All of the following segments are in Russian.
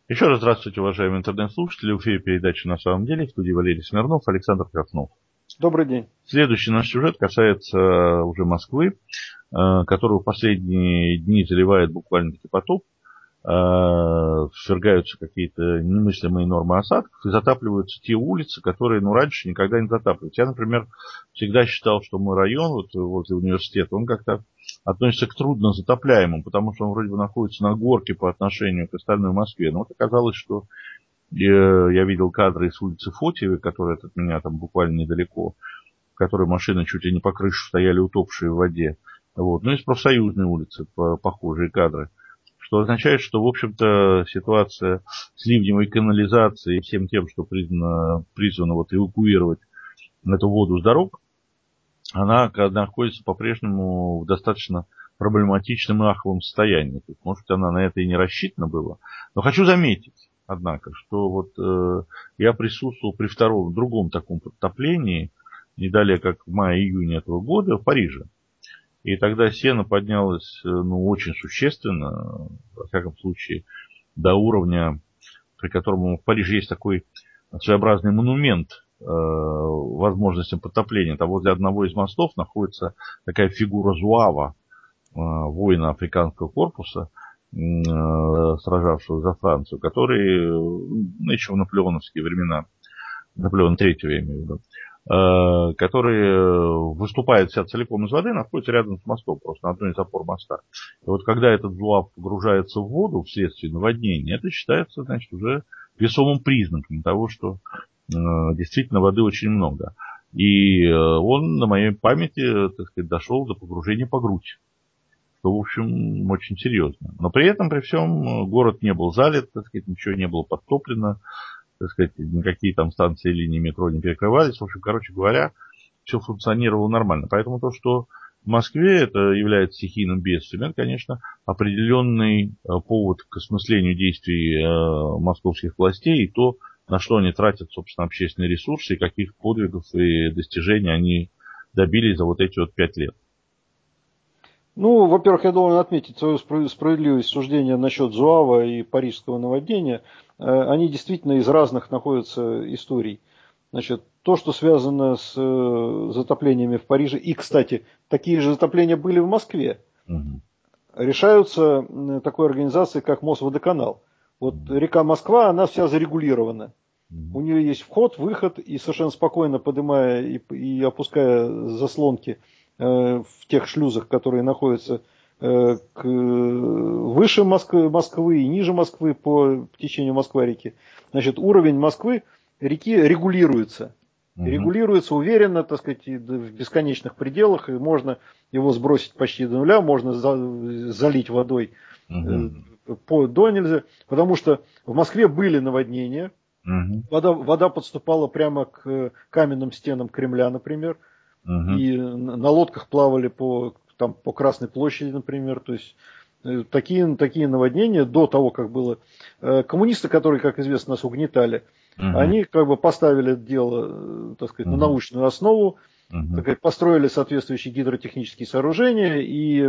Еще раз здравствуйте, уважаемые интернет-слушатели. В эфире передачи «На самом деле». В студии Валерий Смирнов, Александр Краснов. Добрый день. Следующий наш сюжет касается уже Москвы, которую в последние дни заливает буквально-таки потоп. Свергаются какие-то немыслимые нормы осадков и затапливаются те улицы, которые раньше никогда не затапливались. Я, например, всегда считал, что мой район, возле университета, он как-то относится к трудно затопляемым, потому что он вроде бы находится на горке по отношению к остальной Москве. Но вот оказалось, что я видел кадры из улицы Фотиевой, которая от меня там буквально недалеко, в которой машины чуть ли не по крыше стояли утопшие в воде. Вот. Ну и с профсоюзной улицы похожие кадры. Что означает, что, в общем-то, ситуация с ливневой канализацией и всем тем, что призвано эвакуировать эту воду с дорог, она находится по-прежнему в достаточно проблематичном и аховом состоянии. То есть, может, она на это и не рассчитана была. Но хочу заметить, однако, что я присутствовал при другом таком подтоплении, не далее, как в мае-июне этого года, в Париже. И тогда сено поднялось очень существенно, во всяком случае, до уровня, при котором в Париже есть такой своеобразный монумент возможностям потопления. Там возле одного из мостов находится такая фигура Зуава, воина африканского корпуса, сражавшего за Францию, который еще в наполеоновские времена, Наполеон III, я имею в виду, который выступает вся целиком из воды, находится рядом с мостом, просто на одной из опор моста. И вот когда этот зуав погружается в воду вследствие наводнения, это считается, значит, уже весомым признаком того, что действительно воды очень много. И он на моей памяти, так сказать, дошел до погружения по грудь, что, в общем, очень серьезно. Но при этом, при всем, город не был залит, так сказать, ничего не было подтоплено, так сказать, никакие там станции линии метро не перекрывались. В общем, короче говоря, все функционировало нормально. Поэтому то, что в Москве это является стихийным бедствием, это, конечно, определенный повод к осмыслению действий московских властей и то, на что они тратят, собственно, общественные ресурсы и каких подвигов и достижений они добились за вот эти 5 лет. Ну, во-первых, я должен отметить свою справедливость суждения насчет Зуава и парижского наводнения. Они действительно из разных находятся историй. Значит, то, что связано с затоплениями в Париже, и, кстати, такие же затопления были в Москве, решаются такой организацией, как Мосводоканал. Вот река Москва, она вся зарегулирована. У нее есть вход, выход, и совершенно спокойно поднимая и опуская заслонки в тех шлюзах, которые находятся выше Москвы и ниже Москвы по течению Москва-реки. Значит, уровень Москвы, реки регулируется. Регулируется уверенно, так сказать, в бесконечных пределах, и можно его сбросить почти до нуля, можно залить водой до нельзя, потому что в Москве были наводнения, вода подступала прямо к каменным стенам Кремля, например, и на лодках плавали по Красной площади, например. То есть такие наводнения до того, как было. Коммунисты, которые, как известно, нас угнетали, они как бы поставили это дело, так сказать, на научную основу, так сказать, построили соответствующие гидротехнические сооружения, и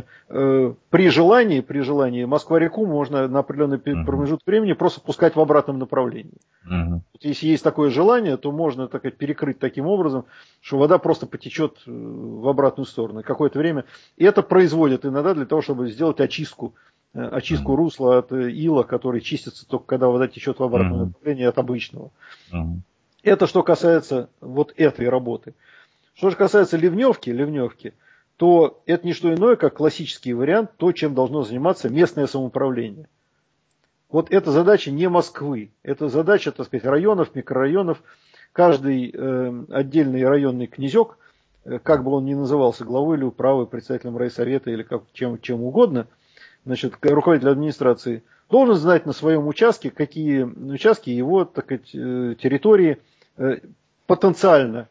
при желании Москва-реку можно на определенный промежуток времени просто пускать в обратном направлении. Если есть такое желание, то можно, так сказать, перекрыть таким образом, что вода просто потечет в обратную сторону какое-то время. И это производят иногда для того, чтобы сделать очистку русла от ила, который чистится только когда вода течет в обратном направлении от обычного. Это что касается вот этой работы. Что же касается ливневки, то это не что иное, как классический вариант, то, чем должно заниматься местное самоуправление. Вот это задача не Москвы, это задача, так сказать, районов, микрорайонов. Каждый отдельный районный князек, как бы он ни назывался, главой или управой, председателем райсовета или чем угодно, значит, руководитель администрации, должен знать на своем участке, какие участки его, так сказать, территории потенциально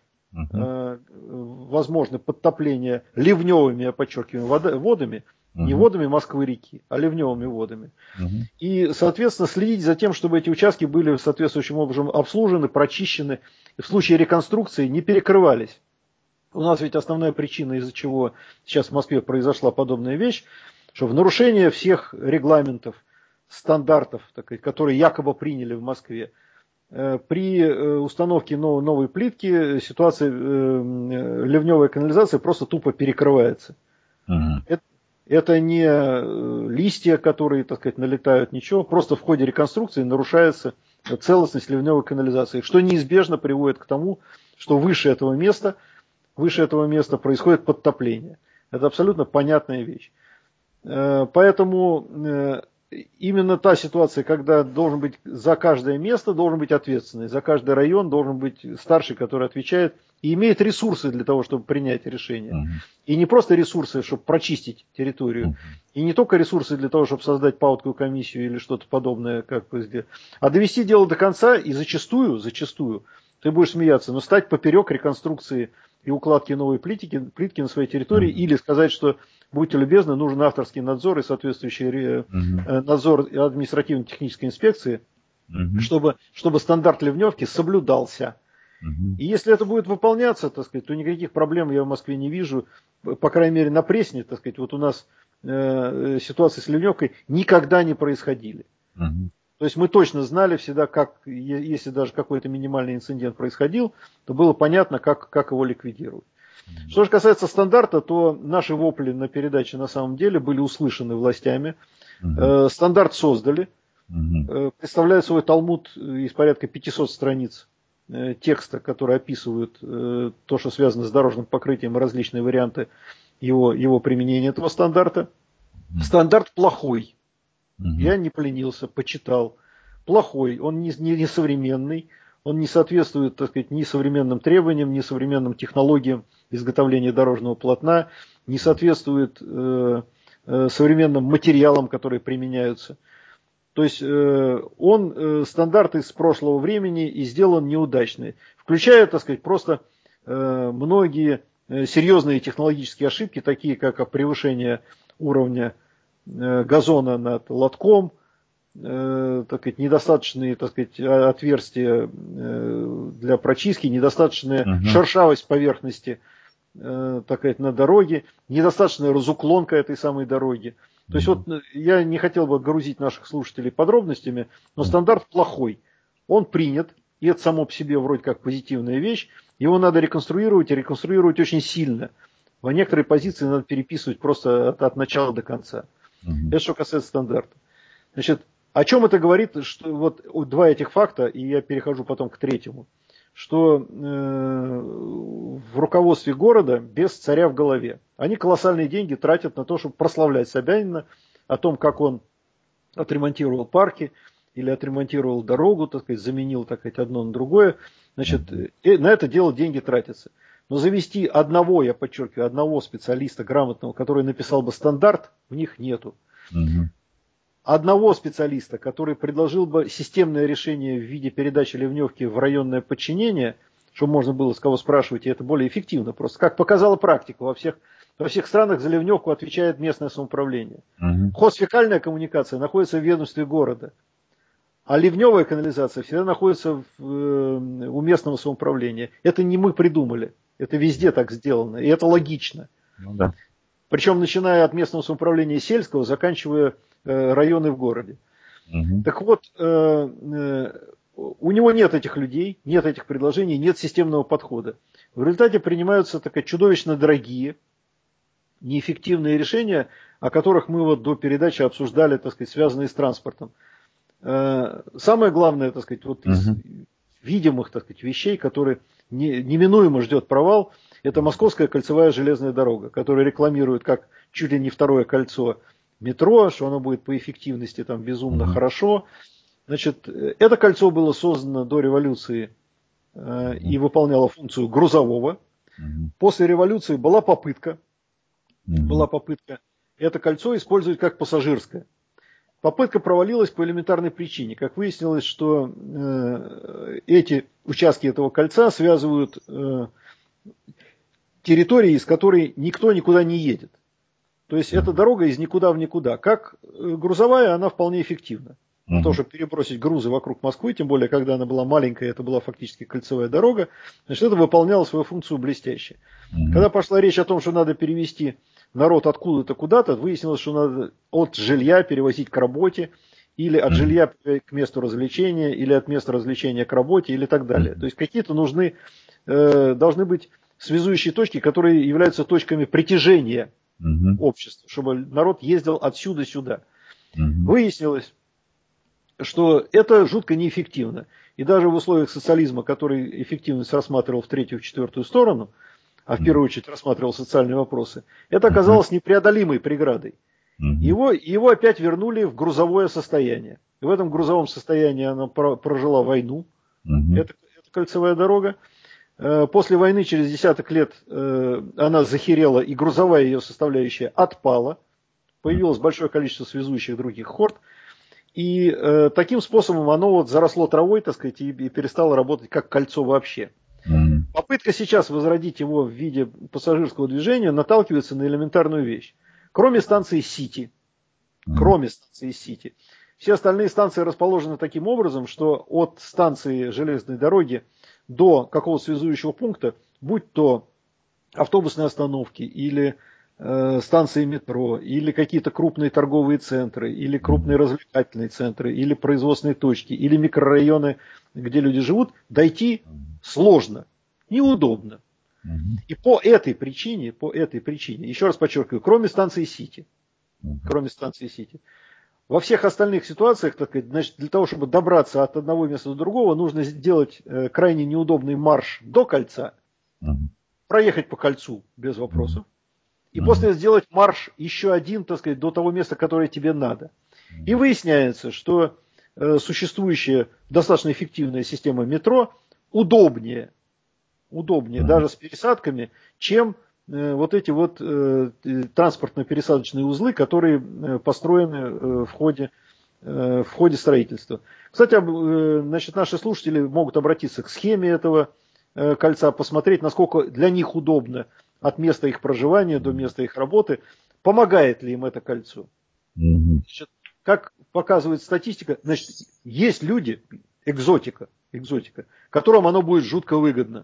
возможно подтопление ливневыми, я подчеркиваю, водами, не водами Москвы-реки, а ливневыми водами. И, соответственно, следить за тем, чтобы эти участки были соответствующим образом обслужены, прочищены, и в случае реконструкции не перекрывались. У нас ведь основная причина, из-за чего сейчас в Москве произошла подобная вещь, что в нарушение всех регламентов, стандартов, так сказать, которые якобы приняли в Москве, при установке новой плитки ситуация ливневой канализации просто тупо перекрывается. Это не листья, которые, так сказать, налетают, ничего. Просто в ходе реконструкции нарушается целостность ливневой канализации, что неизбежно приводит к тому, что выше этого места происходит подтопление. Это абсолютно понятная вещь. Поэтому именно та ситуация, когда должен быть за каждое место должен быть ответственный, за каждый район должен быть старший, который отвечает и имеет ресурсы для того, чтобы принять решение. И не просто ресурсы, чтобы прочистить территорию, и не только ресурсы для того, чтобы создать паутковую комиссию или что-то подобное, а довести дело до конца и зачастую, ты будешь смеяться, но стать поперек реконструкции и укладки новой плитки на своей территории, или сказать, что будьте любезны, нужен авторский надзор и соответствующий надзор административно-технической инспекции, чтобы стандарт ливневки соблюдался. И если это будет выполняться, так сказать, то никаких проблем я в Москве не вижу. По крайней мере, на Пресне, так сказать, вот у нас ситуации с ливневкой никогда не происходили. То есть мы точно знали всегда, как, если даже какой-то минимальный инцидент происходил, то было понятно, как его ликвидировать. Что же касается стандарта, то наши вопли на передаче на самом деле были услышаны властями. Стандарт создали. Представляет собой талмуд из порядка 500 страниц текста, которые описывают то, что связано с дорожным покрытием, различные варианты его применения этого стандарта. Стандарт плохой. Я не поленился, почитал. Плохой, он не современный, он не соответствует, так сказать, ни современным требованиям, ни современным технологиям изготовления дорожного полотна, не соответствует современным материалам, которые применяются. То есть он стандарт из прошлого времени и сделан неудачный, включая, так сказать, просто многие серьезные технологические ошибки, такие как превышение уровня газона над лотком, так сказать, недостаточные, так сказать, отверстия для прочистки, недостаточная шершавость поверхности, так сказать, на дороге, недостаточная разуклонка этой самой дороги. То есть вот я не хотел бы грузить наших слушателей подробностями, но стандарт плохой. Он принят, и это само по себе вроде как позитивная вещь. Его надо реконструировать, и реконструировать очень сильно. Во некоторые позиции надо переписывать просто от начала до конца. Это что касается стандарта. Значит, о чем это говорит? Что вот два этих факта, и я перехожу потом к третьему, что в руководстве города без царя в голове. Они колоссальные деньги тратят на то, чтобы прославлять Собянина о том, как он отремонтировал парки или отремонтировал дорогу, так сказать, заменил, так сказать, одно на другое. Значит, на это дело деньги тратятся. Но завести одного, я подчеркиваю, одного специалиста грамотного, который написал бы стандарт, у них нету. Одного специалиста, который предложил бы системное решение в виде передачи ливневки в районное подчинение, чтобы можно было с кого спрашивать, и это более эффективно. Просто как показала практика, во всех странах за ливневку отвечает местное самоуправление. Хозфекальная коммуникация находится в ведомстве города, а ливневая канализация всегда находится у местного самоуправления. Это не мы придумали. Это везде так сделано, и это логично. Да. Причем начиная от местного самоуправления сельского, заканчивая районы в городе. Так вот, у него нет этих людей, нет этих предложений, нет системного подхода. В результате принимаются чудовищно дорогие, неэффективные решения, о которых мы вот до передачи обсуждали, так сказать, связанные с транспортом. Самое главное, так сказать, вот из видимых, так сказать, вещей, которые неминуемо ждет провал, это Московская кольцевая железная дорога, которая рекламирует как чуть ли не второе кольцо метро, что оно будет по эффективности там безумно хорошо. Значит, это кольцо было создано до революции и выполняло функцию грузового. После революции была попытка это кольцо использовать как пассажирское. Попытка провалилась по элементарной причине. Как выяснилось, что эти участки этого кольца связывают территории, из которой никто никуда не едет. То есть эта дорога из никуда в никуда. Как грузовая, она вполне эффективна. На то, чтобы перебросить грузы вокруг Москвы, тем более, когда она была маленькая, это была фактически кольцевая дорога, значит, это выполняло свою функцию блестяще. Когда пошла речь о том, что надо перевести народ откуда-то куда-то, выяснилось, что надо от жилья перевозить к работе, или от жилья к месту развлечения, или от места развлечения к работе, или так далее. То есть какие-то должны быть связующие точки, которые являются точками притяжения общества, чтобы народ ездил отсюда сюда. Выяснилось, что это жутко неэффективно. И даже в условиях социализма, который эффективность рассматривал в третью, в четвертую сторону, а в первую очередь рассматривал социальные вопросы, это оказалось непреодолимой преградой. Его опять вернули в грузовое состояние. И в этом грузовом состоянии она прожила войну. Это кольцевая дорога. После войны через десяток лет она захерела, и грузовая ее составляющая отпала. Появилось большое количество связующих других хорд. И таким способом оно вот заросло травой, так сказать, и перестало работать как кольцо вообще. Попытка сейчас возродить его в виде пассажирского движения наталкивается на элементарную вещь. Кроме станции Сити, все остальные станции расположены таким образом, что от станции железной дороги до какого-то связующего пункта, будь то автобусные остановки или станции метро, или какие-то крупные торговые центры, или крупные развлекательные центры, или производственные точки, или микрорайоны, где люди живут, дойти сложно, неудобно. И по этой причине, еще раз подчеркиваю, кроме станции Сити, во всех остальных ситуациях, так сказать, значит, для того, чтобы добраться от одного места до другого, нужно сделать крайне неудобный марш до кольца, проехать по кольцу без вопросов, и после сделать марш еще один, так сказать, до того места, которое тебе надо. И выясняется, что существующая достаточно эффективная система метро удобнее даже с пересадками, чем вот эти вот транспортно-пересадочные узлы, которые построены в ходе строительства. Кстати, значит, наши слушатели могут обратиться к схеме этого кольца, посмотреть, насколько для них удобно от места их проживания до места их работы, помогает ли им это кольцо. Значит, как показывает статистика, значит, есть люди, экзотика, которым оно будет жутко выгодно.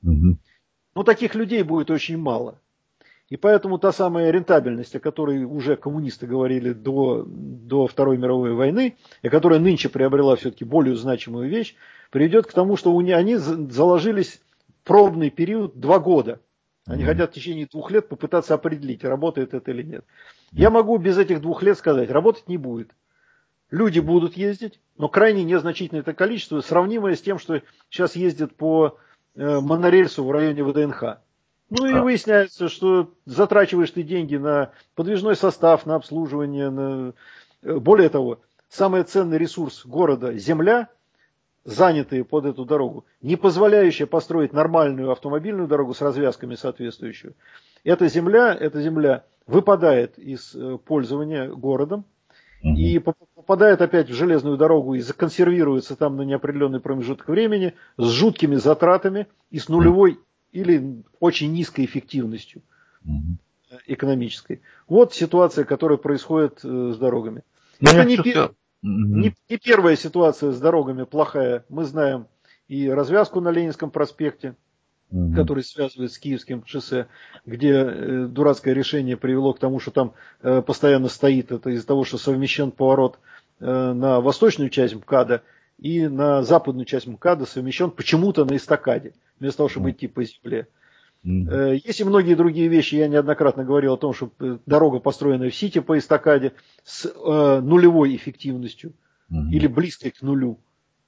Но таких людей будет очень мало. И поэтому та самая рентабельность, о которой уже коммунисты говорили до Второй мировой войны, и которая нынче приобрела все-таки более значимую вещь, приведет к тому, что они заложились пробный период 2 года. Они хотят в течение 2 лет попытаться определить, работает это или нет. Я могу без этих 2 лет сказать, работать не будет. Люди будут ездить, но крайне незначительное это количество, сравнимое с тем, что сейчас ездят по монорельсу в районе ВДНХ. Ну и выясняется, что затрачиваешь ты деньги на подвижной состав, на обслуживание. Более того, самый ценный ресурс города – земля, занятые под эту дорогу, не позволяющая построить нормальную автомобильную дорогу с развязками соответствующую. Эта земля выпадает из пользования городом и попадает опять в железную дорогу и законсервируется там на неопределенный промежуток времени с жуткими затратами и с нулевой или очень низкой эффективностью экономической. Вот ситуация, которая происходит с дорогами. Это не первая ситуация с дорогами плохая. Мы знаем и развязку на Ленинском проспекте, который связывает с Киевским шоссе, где дурацкое решение привело к тому, что там постоянно стоит, это из-за того, что совмещен поворот на восточную часть МКАДа и на западную часть МКАДа совмещен почему-то на эстакаде, вместо того, чтобы идти по земле. Есть и многие другие вещи. Я неоднократно говорил о том, что дорога, построенная в Сити по эстакаде, с нулевой эффективностью или близкой к нулю.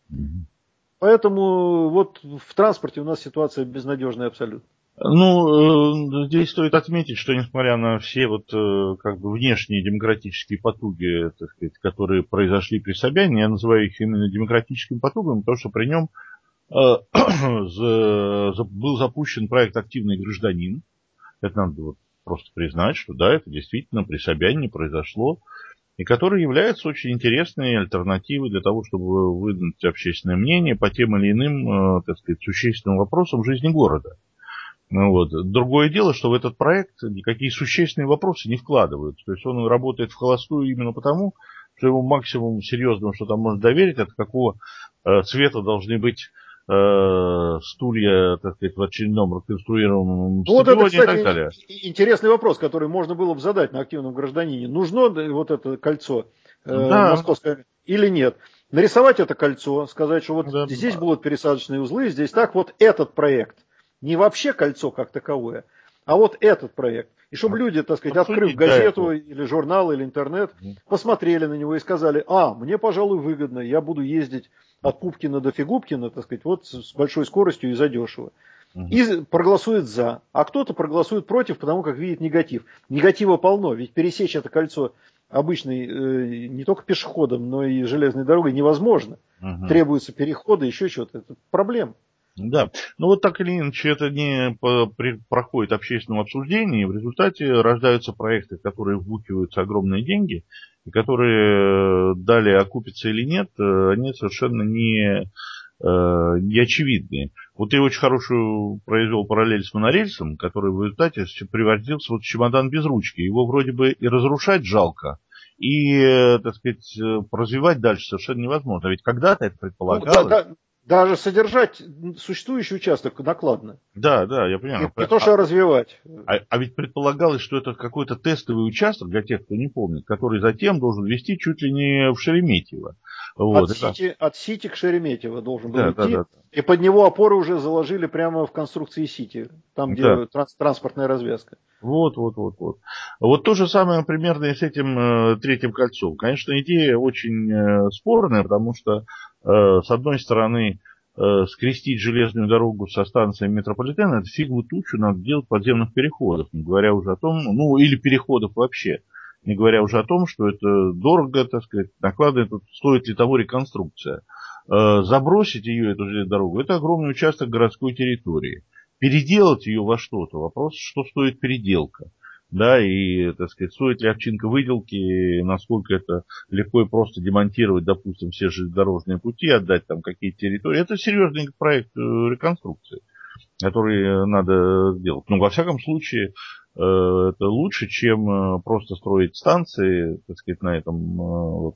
Поэтому вот в транспорте у нас ситуация безнадежная абсолютно. Ну, здесь стоит отметить, что несмотря на все вот как бы внешние демократические потуги, так сказать, которые произошли при Собянине, я называю их именно демократическими потугами, потому что при нем был запущен проект «Активный гражданин». Это надо вот просто признать, что да, это действительно при Собянине произошло, и который является очень интересной альтернативой для того, чтобы выдвинуть общественное мнение по тем или иным, так сказать, существенным вопросам жизни города. Вот. Другое дело, что в этот проект никакие существенные вопросы не вкладываются. То есть он работает в холостую именно потому, что его максимум серьезного, что там можно доверить, это какого цвета должны быть стулья, так сказать, в очередном реконструированном стадионе, вот это, кстати, и так далее. Интересный вопрос, который можно было бы задать на активном гражданине. Нужно вот это кольцо московское? или нет. Нарисовать это кольцо, сказать, что вот Да. здесь будут пересадочные узлы, здесь так, вот этот проект. Не вообще кольцо как таковое, а вот этот проект. И чтобы люди, так сказать, открыв газету или журнал или интернет, посмотрели на него и сказали, мне, пожалуй, выгодно, я буду ездить от Пупкина до Фигубкина, так сказать, вот с большой скоростью и задешево. И проголосует за. А кто-то проголосует против, потому как видит негатив. Негатива полно, ведь пересечь это кольцо обычной, не только пешеходом, но и железной дорогой невозможно. Требуются переходы, еще что-то. Это проблема. Да, ну вот так или иначе это не проходит общественном обсуждении, в результате рождаются проекты, которые вбухиваются огромные деньги, и которые далее окупятся или нет, они совершенно не очевидные. Вот я очень хорошую произвел параллель с монорельсом, который в результате превратился в чемодан без ручки. Его вроде бы и разрушать жалко, и, так сказать, развивать дальше совершенно невозможно. Ведь когда-то это предполагалось. Даже содержать существующий участок накладно. Да, я понимаю. Не то, что развивать. А ведь предполагалось, что это какой-то тестовый участок, для тех, кто не помнит, который затем должен вести чуть ли не в Шереметьево. Вот. От Сити к Шереметьево должен был идти. Да. И под него опоры уже заложили прямо в конструкции Сити, там, где транспортная развязка. Вот. Вот то же самое примерно и с этим третьим кольцом. Конечно, идея очень спорная, потому что, с одной стороны, скрестить железную дорогу со станцией метрополитена, это фигу тучу надо делать подземных переходов, не говоря уже о том, или переходов вообще, не говоря уже о том, что это дорого, так сказать, накладывает, стоит ли того реконструкция. Забросить ее, эту железную дорогу, это огромный участок городской территории. Переделать ее во что-то, вопрос, что стоит переделка. Да, и, так сказать, стоит ли овчинка выделки, насколько это легко и просто демонтировать, допустим, все железнодорожные пути, отдать там какие-то территории. Это серьезный проект реконструкции, который надо сделать. Но, во всяком случае, это лучше, чем просто строить станции, так сказать, на этом,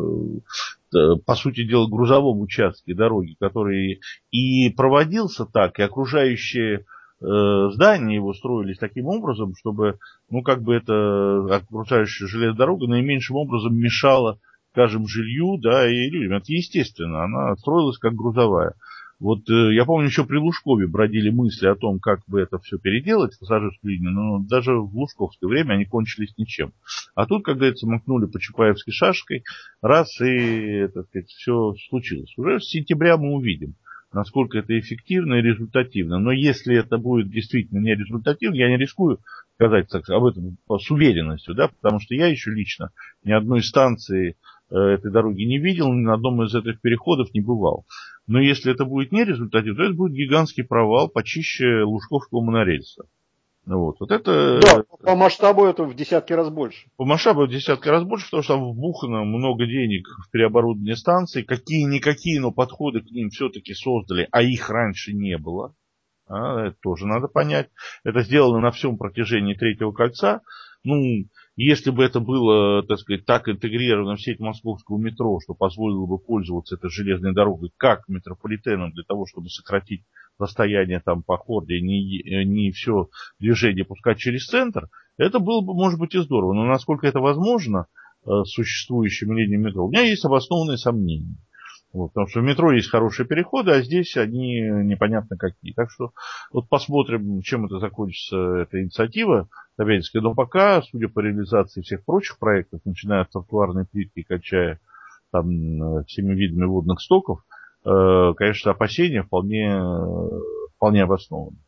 по сути дела, грузовом участке дороги, который и проводился так, и окружающие здания его строились таким образом, чтобы, эта окружающая железная дорога наименьшим образом мешала, скажем, жилью, да, и людям. Это естественно, она строилась как грузовая. Вот я помню, еще при Лужкове бродили мысли о том, как бы это все переделать, пассажирскую линию, но даже в лужковское время они кончились ничем. А тут, как говорится, макнули по Чапаевской шашкой, раз, и, так сказать, все случилось. Уже с сентября мы увидим, насколько это эффективно и результативно. Но если это будет действительно не результативно, я не рискую сказать об этом с уверенностью, да, потому что я еще лично ни одной станции этой дороги не видел, ни на одном из этих переходов не бывал. Но если это будет не результативно, то это будет гигантский провал почище Лужковского монорельса. Вот это... Да, по масштабу это в десятки раз больше. По масштабу в десятки раз больше, потому что там вбухано много денег в переоборудование станций. Какие-никакие, но подходы к ним все-таки создали, а их раньше не было. Это тоже надо понять. Это сделано на всем протяжении третьего кольца. Если бы это было, так сказать, так интегрировано в сеть московского метро, что позволило бы пользоваться этой железной дорогой как метрополитеном для того, чтобы сократить расстояние там по Хорде, не все движение пускать через центр, это было бы, может быть, и здорово. Но насколько это возможно с существующими линиями метро, у меня есть обоснованные сомнения. Потому что в метро есть хорошие переходы, а здесь они непонятно какие. Так что вот посмотрим, чем это закончится, эта инициатива Собянинская. Но пока, судя по реализации всех прочих проектов, начиная от тротуарной плитки, качая там всеми видами водных стоков, конечно, опасения вполне обоснованы.